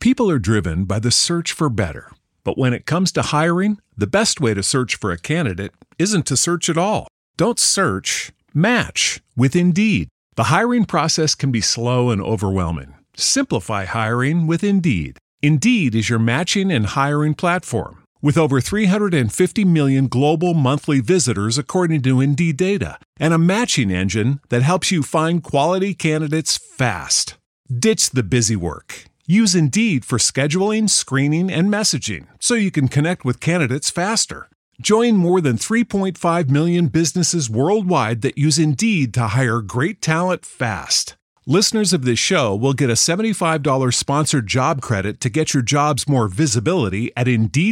People are driven by the search for better. But when it comes to hiring, the best way to search for a candidate isn't to search at all. Don't search, match with Indeed. The hiring process can be slow and overwhelming. Simplify hiring with Indeed. Indeed is your matching and hiring platform. With over 350 million global monthly visitors according to Indeed data, and a matching engine that helps you find quality candidates fast. Ditch the busy work. Use Indeed for scheduling, screening, and messaging so you can connect with candidates faster. Join more than 3.5 million businesses worldwide that use Indeed to hire great talent fast. Listeners of this show will get a $75 sponsored job credit to get your jobs more visibility at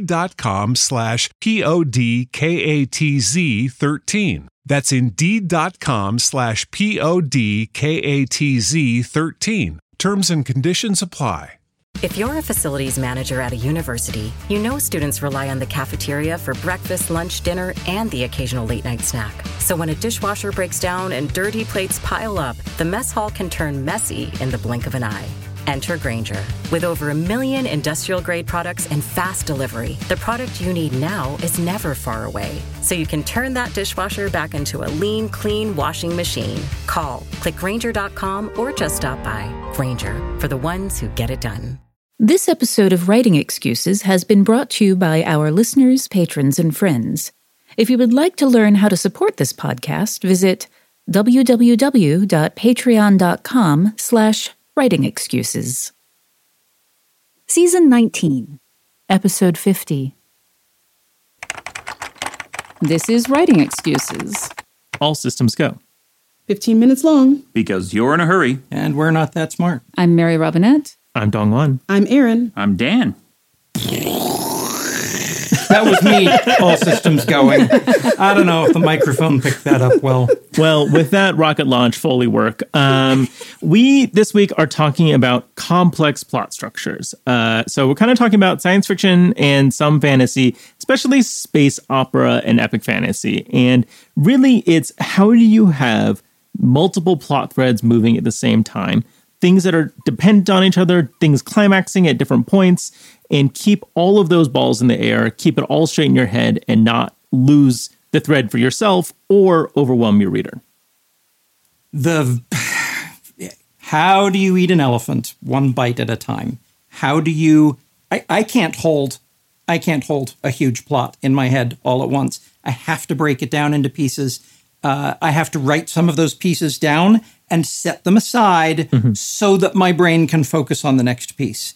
Indeed.com/PODKATZ13. That's Indeed.com/PODKATZ13. Terms and conditions apply. If you're a facilities manager at a university, you know students rely on the cafeteria for breakfast, lunch, dinner, and the occasional late-night snack. So when a dishwasher breaks down and dirty plates pile up, the mess hall can turn messy in the blink of an eye. Enter Grainger. With over 1 million industrial-grade products and fast delivery, the product you need now is never far away. So you can turn that dishwasher back into a lean, clean washing machine. Call, click Grainger.com, or just stop by. Grainger, for the ones who get it done. This episode of Writing Excuses has been brought to you by our listeners, patrons, and friends. If you would like to learn how to support this podcast, visit www.patreon.com/Writing Excuses. Season 19, Episode 50. This is Writing Excuses. All systems go. 15 minutes long. Because you're in a hurry. And we're not that smart. I'm Mary Robinette. I'm Dongwan. I'm Aaron. I'm Dan. That was me. All systems going. I don't know if the microphone picked that up well. Well, with that rocket launch Foley work, we this week are talking about complex plot structures. So we're kind of talking about science fiction and some fantasy, especially space opera and epic fantasy. And really, it's how do you have multiple plot threads moving at the same time, things that are dependent on each other, things climaxing at different points, and keep all of those balls in the air, keep it all straight in your head, and not lose the thread for yourself or overwhelm your reader. How do you eat an elephant one bite at a time? How do you... I can't hold a huge plot in my head all at once. I have to break it down into pieces. I have to write some of those pieces down and set them aside so that my brain can focus on the next piece.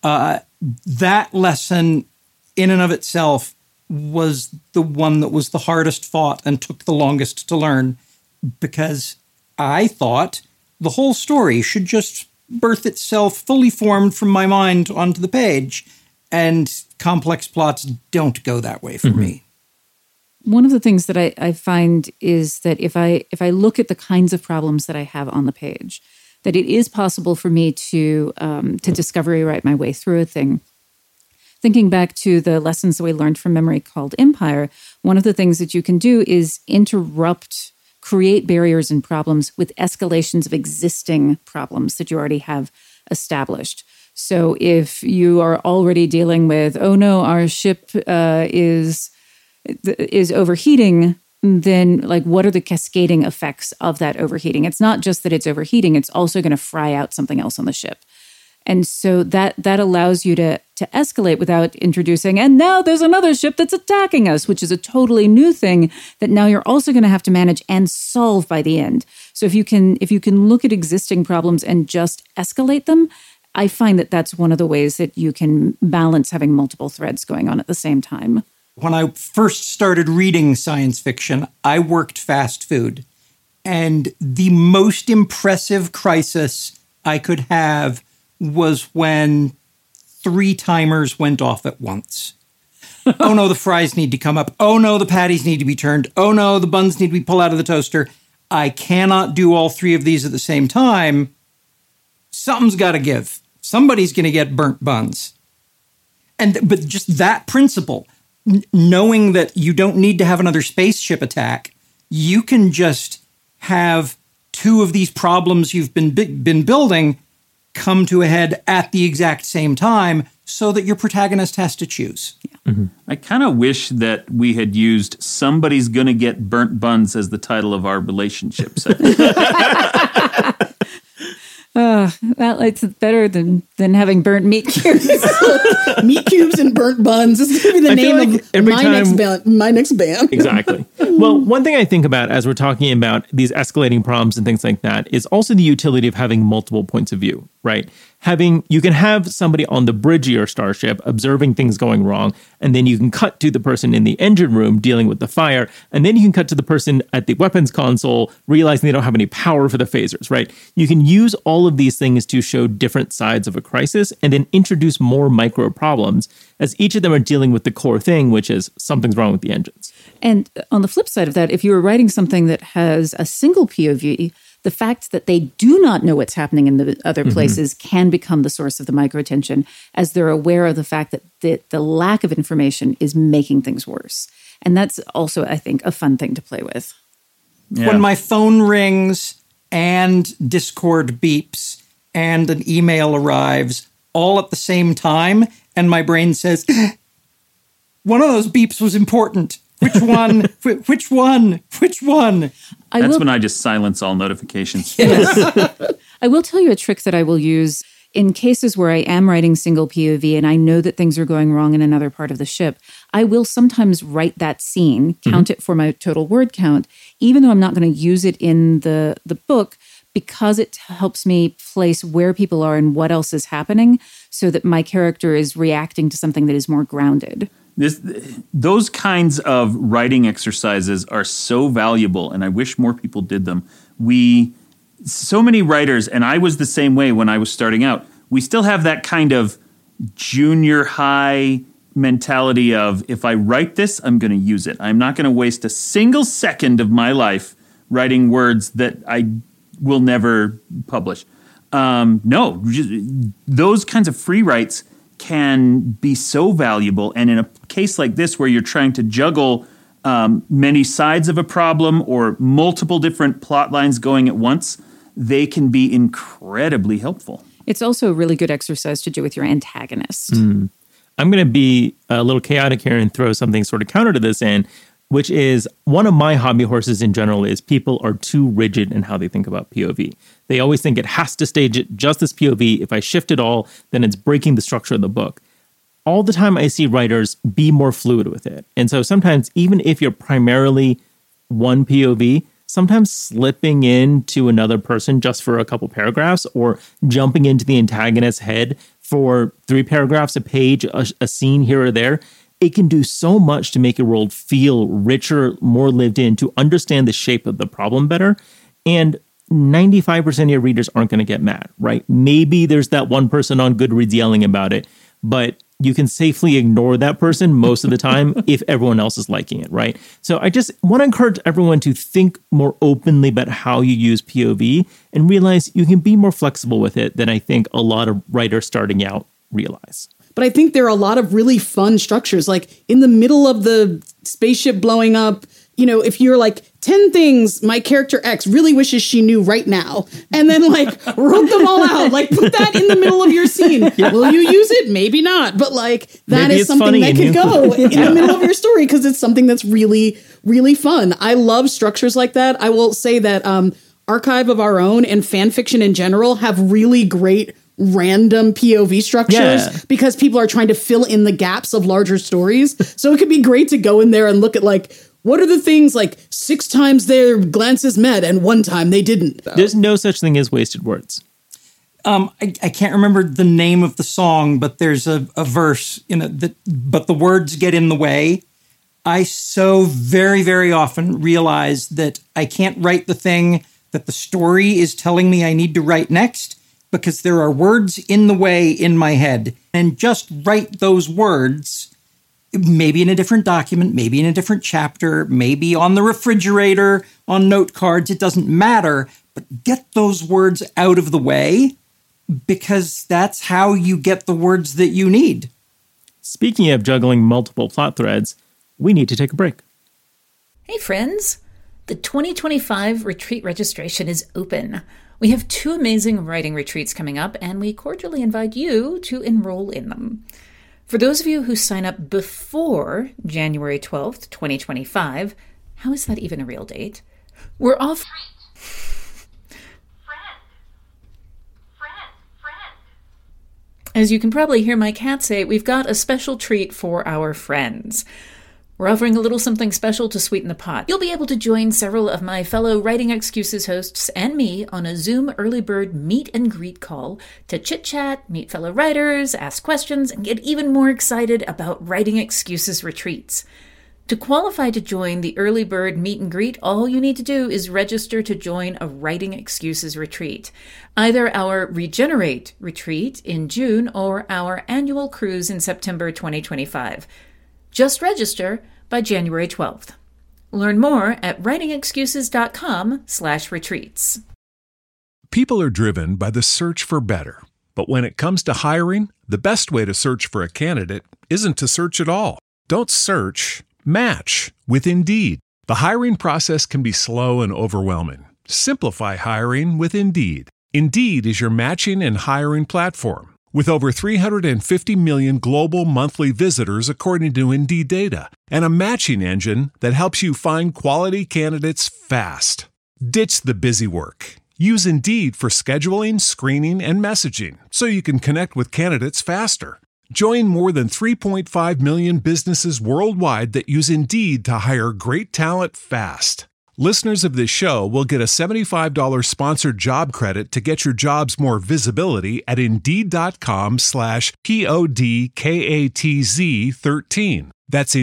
That lesson in and of itself was the one that was the hardest fought and took the longest to learn, because I thought the whole story should just birth itself fully formed from my mind onto the page, and complex plots don't go that way for me. One of the things that I find is that if I look at the kinds of problems that I have on the page, that it is possible for me to discovery write my way through a thing. Thinking back to the lessons that we learned from Memory Called Empire, one of the things that you can do is create barriers and problems with escalations of existing problems that you already have established. So if you are already dealing with, oh no, our ship is overheating, then like what are the cascading effects of that overheating? It's not just that it's overheating, it's also going to fry out something else on the ship. And so that allows you to escalate without introducing, and now there's another ship that's attacking us, which is a totally new thing that now you're also going to have to manage and solve by the end. So if you can look at existing problems and just escalate them, I find that that's one of the ways that you can balance having multiple threads going on at the same time. When I first started reading science fiction, I worked fast food. And the most impressive crisis I could have was when 3 timers went off at once. Oh no, the fries need to come up. Oh no, the patties need to be turned. Oh no, the buns need to be pulled out of the toaster. I cannot do all 3 of these at the same time. Something's got to give. Somebody's going to get burnt buns. But just that principle, knowing that you don't need to have another spaceship attack, you can just have 2 of these problems you've been building come to a head at the exact same time so that your protagonist has to choose. I kind of wish that we had used "Somebody's Gonna Get Burnt Buns" as the title of our relationship segment. Well, it's better than having burnt meat cubes. Meat cubes and burnt buns. This is going to be the name of my next band. Exactly. Well, one thing I think about as we're talking about these escalating problems and things like that is also the utility of having multiple points of view, right? You can have somebody on the bridge of your starship observing things going wrong, and then you can cut to the person in the engine room dealing with the fire, and then you can cut to the person at the weapons console realizing they don't have any power for the phasers, right? You can use all of these things to show different sides of a crisis and then introduce more micro problems as each of them are dealing with the core thing, which is something's wrong with the engines. And on the flip side of that, if you were writing something that has a single POV, the fact that they do not know what's happening in the other places can become the source of the microtension, as they're aware of the fact that the lack of information is making things worse. And that's also, I think, a fun thing to play with. Yeah. When my phone rings and Discord beeps and an email arrives all at the same time, and my brain says, one of those beeps was important. Which one? Which one? Which one? That's when I just silence all notifications. I will tell you a trick that I will use in cases where I am writing single POV and I know that things are going wrong in another part of the ship. I will sometimes write that scene, count it for my total word count, even though I'm not going to use it in the book, because it helps me place where people are and what else is happening so that my character is reacting to something that is more grounded. Those kinds of writing exercises are so valuable, and I wish more people did them. So many writers, and I was the same way when I was starting out, we still have that kind of junior high mentality of, if I write this, I'm going to use it. I'm not going to waste a single second of my life writing words that I will never publish. No, those kinds of free writes can be so valuable. And in a case like this, where you're trying to juggle many sides of a problem or multiple different plot lines going at once, they can be incredibly helpful. It's also a really good exercise to do with your antagonist. I'm going to be a little chaotic here and throw something sort of counter to this in, which is one of my hobby horses in general is people are too rigid in how they think about POV. They always think it has to stay just this POV. If I shift it all, then it's breaking the structure of the book. All the time I see writers be more fluid with it. And so sometimes, even if you're primarily one POV, sometimes slipping into another person just for a couple paragraphs or jumping into the antagonist's head for 3 paragraphs a page, a scene here or there, it can do so much to make your world feel richer, more lived in, to understand the shape of the problem better. And 95% of your readers aren't going to get mad, right? Maybe there's that one person on Goodreads yelling about it, but you can safely ignore that person most of the time if everyone else is liking it, right? So I just want to encourage everyone to think more openly about how you use POV and realize you can be more flexible with it than I think a lot of writers starting out realize. But I think there are a lot of really fun structures, like in the middle of the spaceship blowing up, you know, if you're like 10 things my character X really wishes she knew right now, and then like wrote them all out, like put that in the middle of your scene. Yeah. Will you use it? Maybe not. But like that is something that could go in the middle of your story because it's something that's really, really fun. I love structures like that. I will say that Archive of Our Own and fan fiction in general have really great random POV structures because people are trying to fill in the gaps of larger stories. So it could be great to go in there and look at like, what are the things like 6 times their glances met and 1 time they didn't? There's no such thing as wasted words. I can't remember the name of the song, but there's a verse in it but the words get in the way. I so very, very often realize that I can't write the thing that the story is telling me I need to write next, because there are words in the way in my head, and just write those words, maybe in a different document, maybe in a different chapter, maybe on the refrigerator, on note cards, it doesn't matter, but get those words out of the way, because that's how you get the words that you need. Speaking of juggling multiple plot threads, we need to take a break. Hey friends, the 2025 retreat registration is open. We have 2 amazing writing retreats coming up, and we cordially invite you to enroll in them. For those of you who sign up before January 12th, 2025, how is that even a real date? We're off. As you can probably hear my cat say, we've got a special treat for our friends. We're offering a little something special to sweeten the pot. You'll be able to join several of my fellow Writing Excuses hosts and me on a Zoom early bird meet and greet call to chit-chat, meet fellow writers, ask questions, and get even more excited about Writing Excuses retreats. To qualify to join the early bird meet and greet, all you need to do is register to join a Writing Excuses retreat. Either our Regenerate retreat in June or our annual cruise in September 2025. Just register by January 12th. Learn more at writingexcuses.com/retreats. People are driven by the search for better. But when it comes to hiring, the best way to search for a candidate isn't to search at all. Don't search, match with Indeed. The hiring process can be slow and overwhelming. Simplify hiring with Indeed. Indeed is your matching and hiring platform. With over 350 million global monthly visitors according to Indeed data, and a matching engine that helps you find quality candidates fast. Ditch the busy work. Use Indeed for scheduling, screening, and messaging so you can connect with candidates faster. Join more than 3.5 million businesses worldwide that use Indeed to hire great talent fast. Listeners of this show will get a $75 sponsored job credit to get your jobs more visibility at Indeed.com/PODKATZ13. That's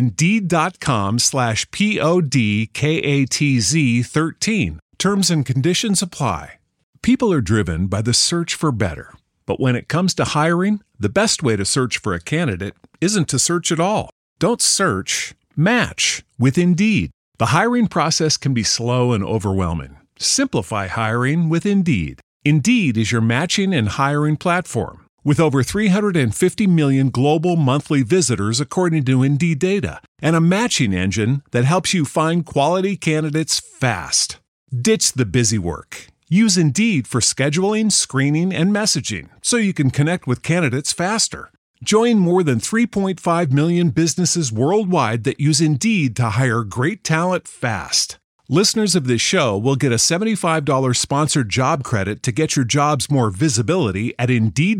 Indeed.com/PODKATZ13. Terms and conditions apply. People are driven by the search for better. But when it comes to hiring, the best way to search for a candidate isn't to search at all. Don't search, match with Indeed. The hiring process can be slow and overwhelming. Simplify hiring with Indeed. Indeed is your matching and hiring platform. With over 350 million global monthly visitors according to Indeed data, and a matching engine that helps you find quality candidates fast. Ditch the busy work. Use Indeed for scheduling, screening, and messaging so you can connect with candidates faster. Join more than 3.5 million businesses worldwide that use Indeed to hire great talent fast. Listeners of this show will get a $75 sponsored job credit to get your jobs more visibility at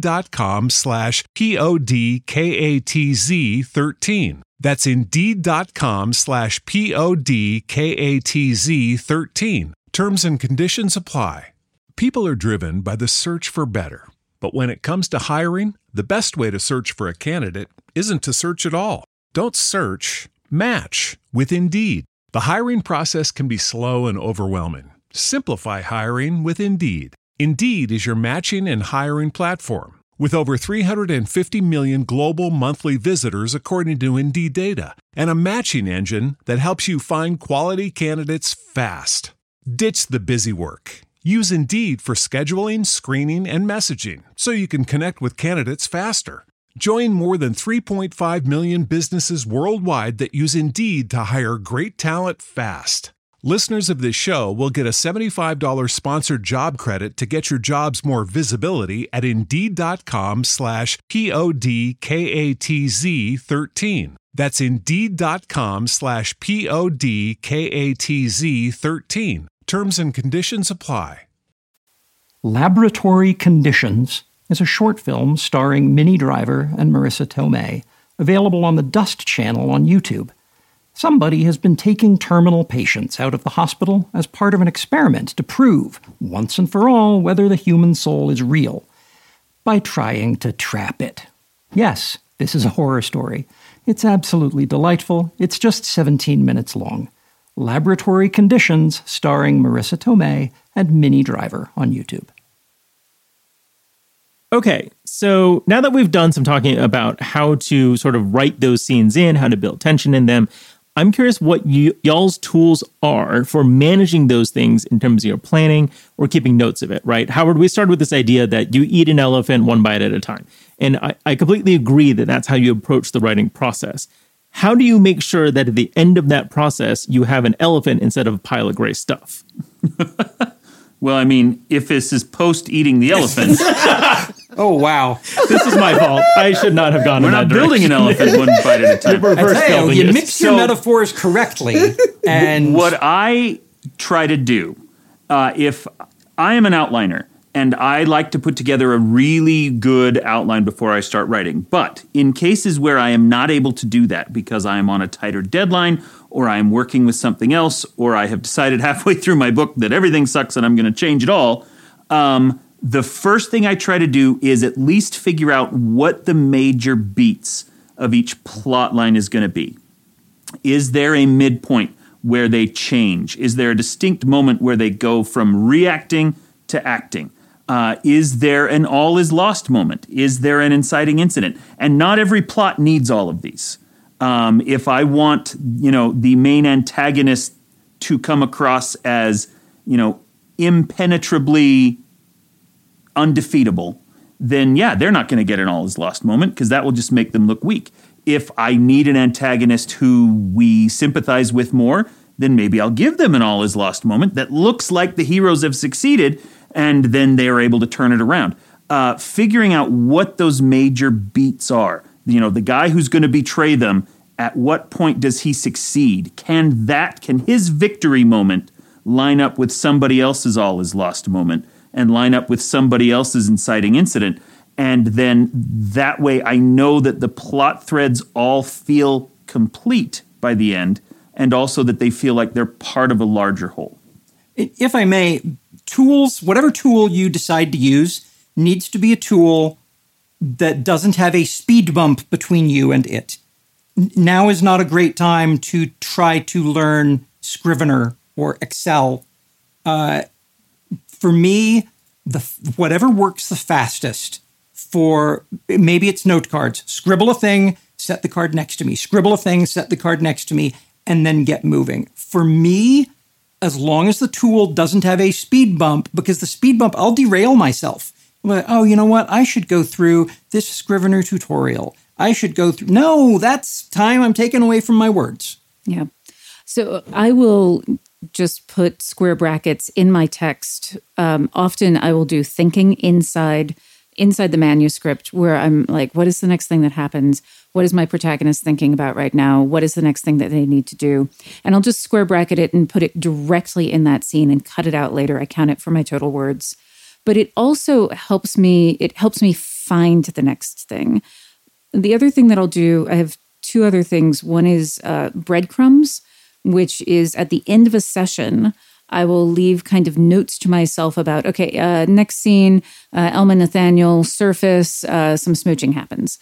Indeed.com/PODKATZ13. That's Indeed.com/PODKATZ13. Terms and conditions apply. People are driven by the search for better. But when it comes to hiring, the best way to search for a candidate isn't to search at all. Don't search, match with Indeed. The hiring process can be slow and overwhelming. Simplify hiring with Indeed. Indeed is your matching and hiring platform. With over 350 million global monthly visitors according to Indeed data, and a matching engine that helps you find quality candidates fast. Ditch the busy work. Use Indeed for scheduling, screening, and messaging so you can connect with candidates faster. Join more than 3.5 million businesses worldwide that use Indeed to hire great talent fast. Listeners of this show will get a $75 sponsored job credit to get your jobs more visibility at Indeed.com/PODKATZ13. That's Indeed.com/PODKATZ13. Terms and conditions apply. Laboratory Conditions is a short film starring Minnie Driver and Marissa Tomei, available on the Dust channel on YouTube. Somebody has been taking terminal patients out of the hospital as part of an experiment to prove, once and for all, whether the human soul is real, by trying to trap it. Yes, this is a horror story. It's absolutely delightful. It's just 17 minutes long. Laboratory Conditions, starring Marissa Tomei and Minnie Driver on YouTube. Okay, so now that we've done some talking about how to sort of write those scenes in, how to build tension in them, I'm curious what y'all's tools are for managing those things in terms of your planning or keeping notes of it, right? Howard, we started with this idea that you eat an elephant one bite at a time. And I completely agree that that's how you approach the writing process. How do you make sure that at the end of that process, you have an elephant instead of a pile of gray stuff? Well, I mean, if this is post eating the elephant, Oh, wow. This is my fault. I should not have gone we're in not that building an direction. elephant one bite at a time. Reverse Hey, building you it. mix your So- metaphors correctly. And What I try to do, if I am an outliner and I like to put together a really good outline before I start writing, but in cases where I am not able to do that because I am on a tighter deadline or I am working with something else or I have decided halfway through my book that everything sucks and I'm going to change it all, the first thing I try to do is at least figure out what the major beats of each plot line is going to be. Is there a midpoint where they change? Is there a distinct moment where they go from reacting to acting? Is there an all is lost moment? Is there an inciting incident? And not every plot needs all of these. If I want, the main antagonist to come across as, impenetrably undefeatable, then they're not going to get an all is lost moment because that will just make them look weak. If I need an antagonist who we sympathize with more, then maybe I'll give them an all is lost moment that looks like the heroes have succeeded, and then they are able to turn it around. Figuring out what those major beats are. The guy who's going to betray them, at what point does he succeed? Can his victory moment line up with somebody else's all is lost moment and line up with somebody else's inciting incident? And then that way I know that the plot threads all feel complete by the end, and also that they feel like they're part of a larger whole. if I may, tools, whatever tool you decide to use, needs to be a tool that doesn't have a speed bump between you and it. Now is not a great time to try to learn Scrivener or Excel. For me, whatever works the fastest for, maybe it's note cards. Scribble a thing, set the card next to me. Scribble a thing, set the card next to me, and then get moving. For me, as long as the tool doesn't have a speed bump, because the speed bump, I'll derail myself. Like, oh, you know what? I should go through this Scrivener tutorial. I should go through. No, that's time I'm taking away from my words. Yeah. So I will just put square brackets in my text. Often I will do thinking inside the manuscript where I'm like, what is the next thing that happens? What is my protagonist thinking about right now? What is the next thing that they need to do? And I'll just square bracket it and put it directly in that scene and cut it out later. I count it for my total words. But it also helps me find the next thing. The other thing that I'll do, I have two other things. One is breadcrumbs, which is at the end of a session, I will leave kind of notes to myself about, okay, next scene, Elma Nathaniel surface, some smooching happens.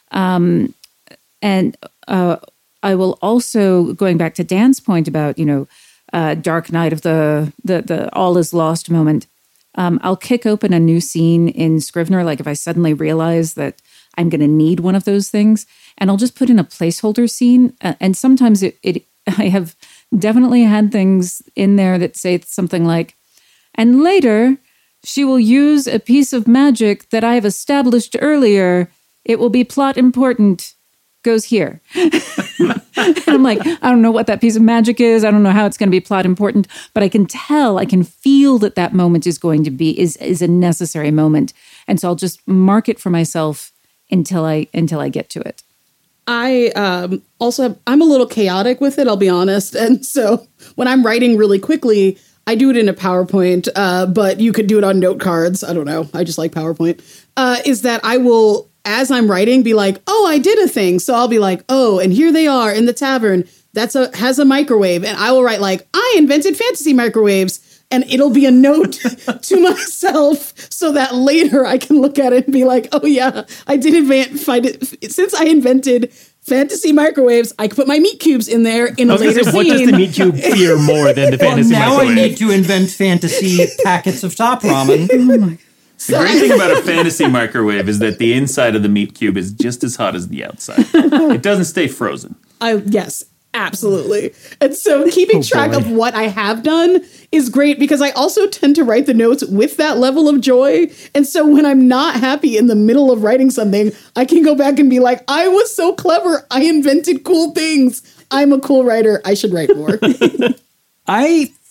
And I will also, going back to Dan's point about, dark night of the all is lost moment, I'll kick open a new scene in Scrivener, like if I suddenly realize that I'm going to need one of those things, and I'll just put in a placeholder scene. And sometimes I have definitely had things in there that say something like, and later she will use a piece of magic that I have established earlier. It will be plot important. Goes here. And I'm like, I don't know what that piece of magic is. I don't know how it's going to be plot important, but I can feel that moment is going to be, is a necessary moment. And so I'll just mark it for myself until I get to it. I also I'm a little chaotic with it, I'll be honest. And so when I'm writing really quickly, I do it in a PowerPoint, but you could do it on note cards. I don't know. I just like PowerPoint. Is that I will, as I'm writing, be like, oh, I did a thing. So I'll be like, oh, and here they are in the tavern. Has a microwave. And I will write like, I invented fantasy microwaves. And it'll be a note to myself so that later I can look at it and be like, oh yeah, I did find it. Since I invented fantasy microwaves, I could put my meat cubes in there in a later scene. What does the meat cube fear more than the fantasy microwave? Now I need to invent fantasy packets of top ramen. Oh my. The great thing about a fantasy microwave is that the inside of the meat cube is just as hot as the outside. It doesn't stay frozen. Yes, absolutely. And so keeping track of what I have done is great because I also tend to write the notes with that level of joy. And so when I'm not happy in the middle of writing something, I can go back and be like, I was so clever. I invented cool things. I'm a cool writer. I should write more. I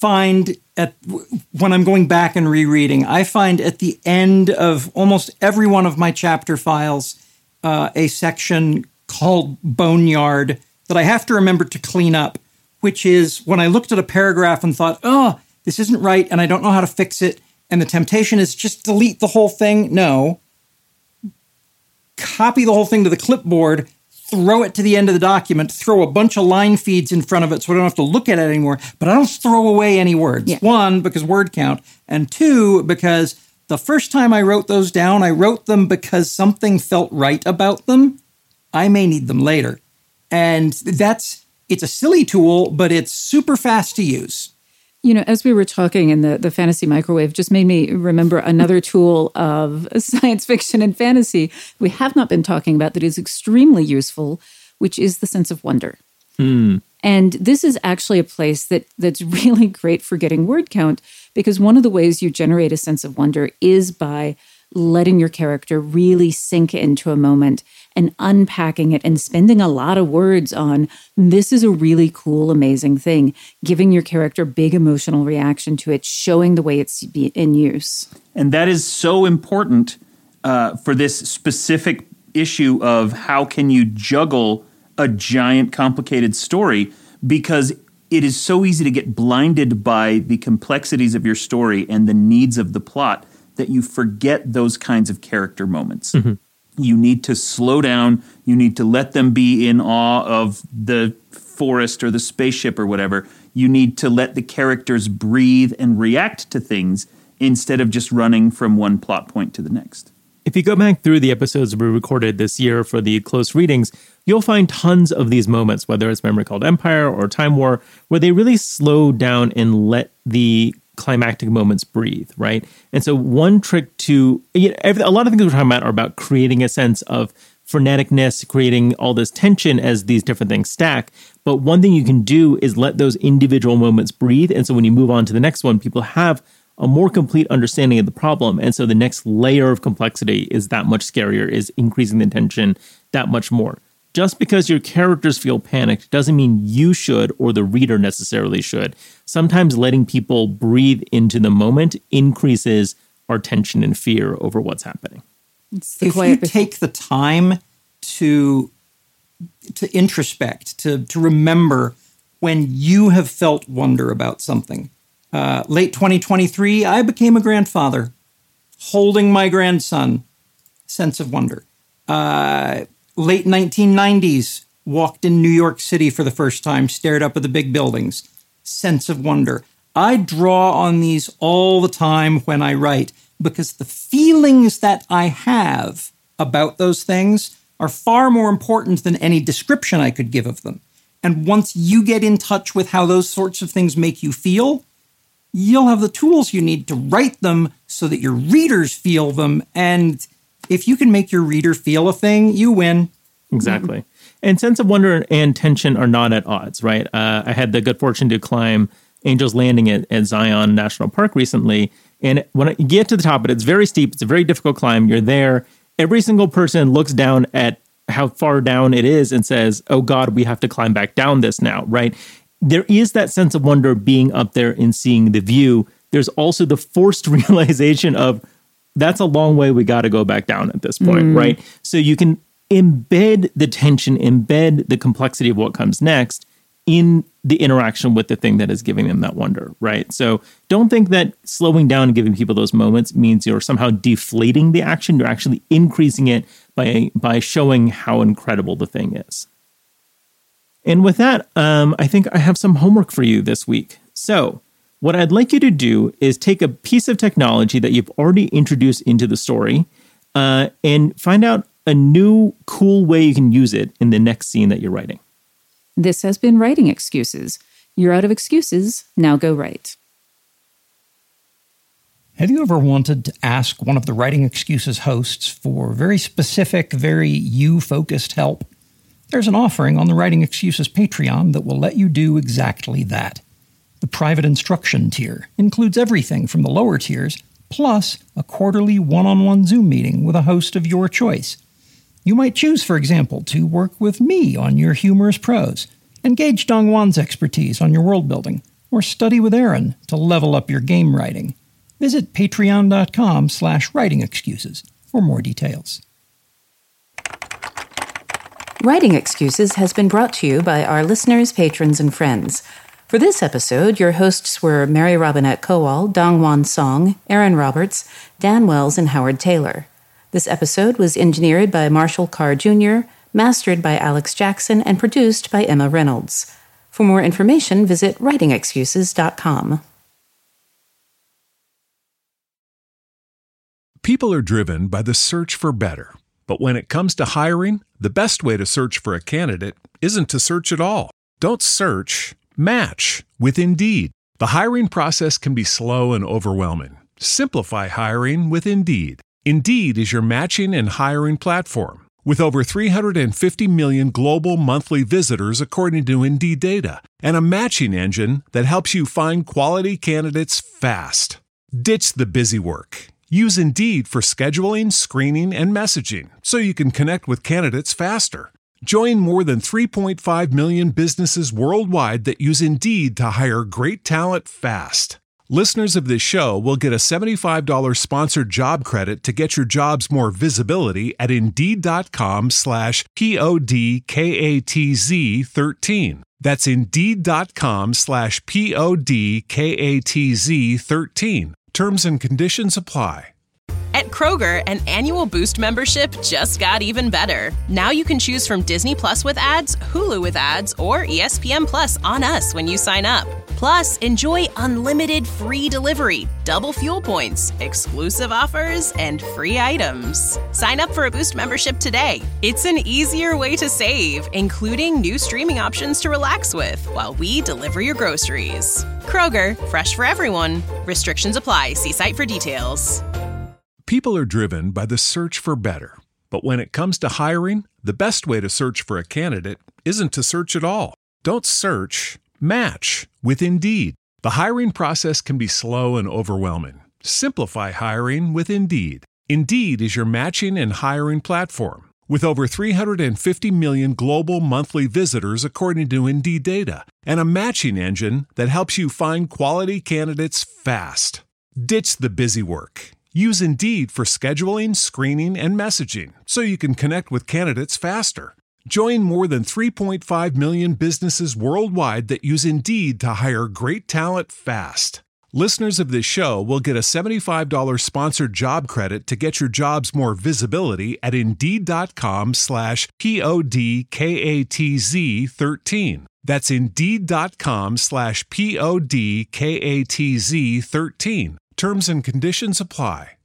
find when I'm going back and rereading, I find at the end of almost every one of my chapter files a section called Boneyard that I have to remember to clean up, which is when I looked at a paragraph and thought, oh, this isn't right, and I don't know how to fix it, and the temptation is just delete the whole thing. No. Copy the whole thing to the clipboard, throw it to the end of the document, throw a bunch of line feeds in front of it so I don't have to look at it anymore, but I don't throw away any words. Yeah. One, because word count, and two, because the first time I wrote those down, I wrote them because something felt right about them. I may need them later. And it's a silly tool, but it's super fast to use. You know, as we were talking in the fantasy microwave, just made me remember another tool of science fiction and fantasy we have not been talking about that is extremely useful, which is the sense of wonder. And this is actually a place that's really great for getting word count, because one of the ways you generate a sense of wonder is by letting your character really sink into a moment and unpacking it and spending a lot of words on, this is a really cool, amazing thing, giving your character big emotional reaction to it, showing the way it's in use. And that is so important for this specific issue of how can you juggle a giant, complicated story, because it is so easy to get blinded by the complexities of your story and the needs of the plot that you forget those kinds of character moments. Mm-hmm. You need to slow down. You need to let them be in awe of the forest or the spaceship or whatever. You need to let the characters breathe and react to things instead of just running from one plot point to the next. If you go back through the episodes we recorded this year for the close readings, you'll find tons of these moments, whether it's Memory Called Empire or Time War, where they really slow down and let the climactic moments breathe, right? And so one trick to, a lot of things we're talking about are about creating a sense of freneticness, creating all this tension as these different things stack. But one thing you can do is let those individual moments breathe. And so when you move on to the next one, people have a more complete understanding of the problem. And so the next layer of complexity is that much scarier, is increasing the tension that much more. Just because your characters feel panicked doesn't mean you should or the reader necessarily should. Sometimes letting people breathe into the moment increases our tension and fear over what's happening. If you take the time to introspect, to remember when you have felt wonder about something. Late 2023, I became a grandfather, holding my grandson, sense of wonder. Late 1990s, walked in New York City for the first time, stared up at the big buildings, sense of wonder. I draw on these all the time when I write, because the feelings that I have about those things are far more important than any description I could give of them. And once you get in touch with how those sorts of things make you feel, you'll have the tools you need to write them so that your readers feel them. And if you can make your reader feel a thing, you win. Exactly. And sense of wonder and tension are not at odds, right? I had the good fortune to climb Angel's Landing at Zion National Park recently. And when you get to the top of it, it's very steep. It's a very difficult climb. You're there. Every single person looks down at how far down it is and says, oh God, we have to climb back down this now, right? There is that sense of wonder being up there and seeing the view. There's also the forced realization of that's a long way. We got to go back down at this point, right? So you can embed the tension, embed the complexity of what comes next in the interaction with the thing that is giving them that wonder, right? So don't think that slowing down and giving people those moments means you're somehow deflating the action. You're actually increasing it by showing how incredible the thing is. And with that, I think I have some homework for you this week. So what I'd like you to do is take a piece of technology that you've already introduced into the story and find out a new cool way you can use it in the next scene that you're writing. This has been Writing Excuses. You're out of excuses. Now go write. Have you ever wanted to ask one of the Writing Excuses hosts for very specific, very you-focused help? There's an offering on the Writing Excuses Patreon that will let you do exactly that. The private instruction tier includes everything from the lower tiers, plus a quarterly one-on-one Zoom meeting with a host of your choice. You might choose, for example, to work with me on your humorous prose, engage Dongwan's expertise on your world building, or study with Aaron to level up your game writing. Visit patreon.com/writing excuses for more details. Writing Excuses has been brought to you by our listeners, patrons, and friends. For this episode, your hosts were Mary Robinette Kowal, Dongwon Song, Aaron Roberts, Dan Wells, and Howard Taylor. This episode was engineered by Marshall Carr Jr., mastered by Alex Jackson, and produced by Emma Reynolds. For more information, visit writingexcuses.com. People are driven by the search for better. But when it comes to hiring, the best way to search for a candidate isn't to search at all. Don't search, match with Indeed. The hiring process can be slow and overwhelming. Simplify hiring with Indeed. Indeed is your matching and hiring platform. With over 350 million global monthly visitors according to Indeed data, and a matching engine that helps you find quality candidates fast. Ditch the busy work. Use Indeed for scheduling, screening, and messaging so you can connect with candidates faster. Join more than 3.5 million businesses worldwide that use Indeed to hire great talent fast. Listeners of this show will get a $75 sponsored job credit to get your jobs more visibility at Indeed.com/PODKATZ13. That's Indeed.com/PODKATZ13. Terms and conditions apply. At Kroger, an annual Boost membership just got even better. Now you can choose from Disney Plus with ads, Hulu with ads, or ESPN Plus on us when you sign up. Plus, enjoy unlimited free delivery, double fuel points, exclusive offers, and free items. Sign up for a Boost membership today. It's an easier way to save, including new streaming options to relax with while we deliver your groceries. Kroger, fresh for everyone. Restrictions apply. See site for details. People are driven by the search for better. But when it comes to hiring, the best way to search for a candidate isn't to search at all. Don't search, match with Indeed. The hiring process can be slow and overwhelming. Simplify hiring with Indeed. Indeed is your matching and hiring platform. With over 350 million global monthly visitors according to Indeed data, and a matching engine that helps you find quality candidates fast. Ditch the busy work. Use Indeed for scheduling, screening, and messaging so you can connect with candidates faster. Join more than 3.5 million businesses worldwide that use Indeed to hire great talent fast. Listeners of this show will get a $75 sponsored job credit to get your jobs more visibility at Indeed.com/PODKATZ13. That's Indeed.com/PODKATZ13. Terms and conditions apply.